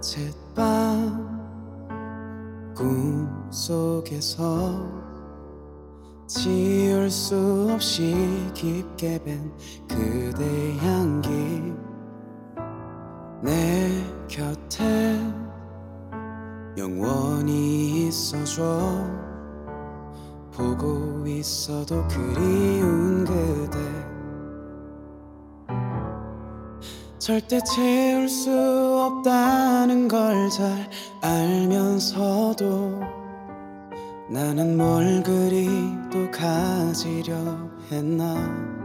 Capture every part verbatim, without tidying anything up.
어젯밤 꿈속에서 지울 수 없이 깊게 밴 그대 향기 내 곁에 영원히 있어줘. 보고 있어도 그리운 그대 절대 채울 수 없다는 걸 잘 알면서도 나는 뭘 그리 또 가지려 했나.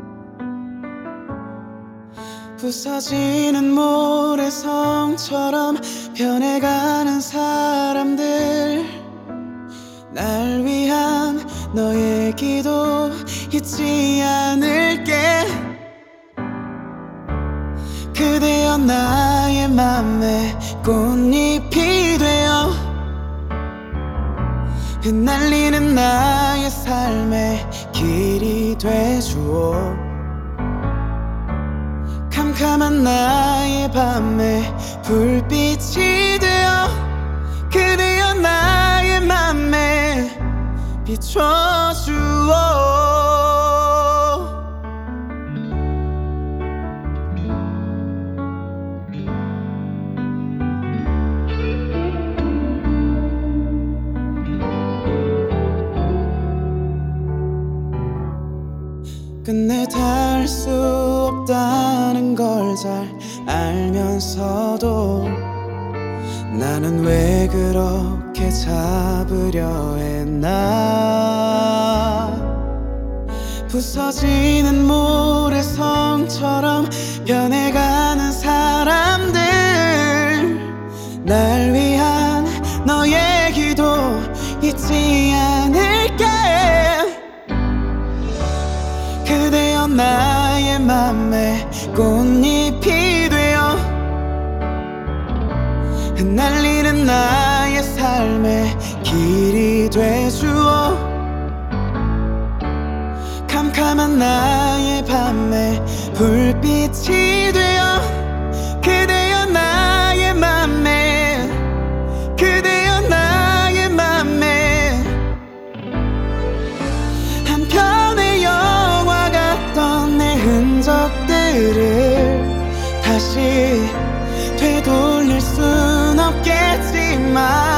부서지는 모래성처럼 변해가는 사람들 날 위한 너의 기도 잊지 않을게. 그대여 나의 맘에 꽃잎이 되어 흩날리는 나의 삶의 길이 돼주오. 캄캄한 나의 밤에 불빛이 되어 그대여 나의 맘에 비춰주오. 끝내 닿을 수 없다는 걸 잘 알면서도 나는 왜 그렇게 잡으려 했나. 부서지는 모래성처럼 변해가는 사람들 날 위한 너의 기도 잊지 않을게. 그대여 나의 맘에 꽃잎이 되어 흩날리는 나의 삶의 길이 돼주오. 캄캄한 나의 밤에 불빛이 되어 그대여 나의 맘에 그대여 나의 맘에 한편의 영화 같던 내 흔적들을 다시 되돌릴 순 없겠지만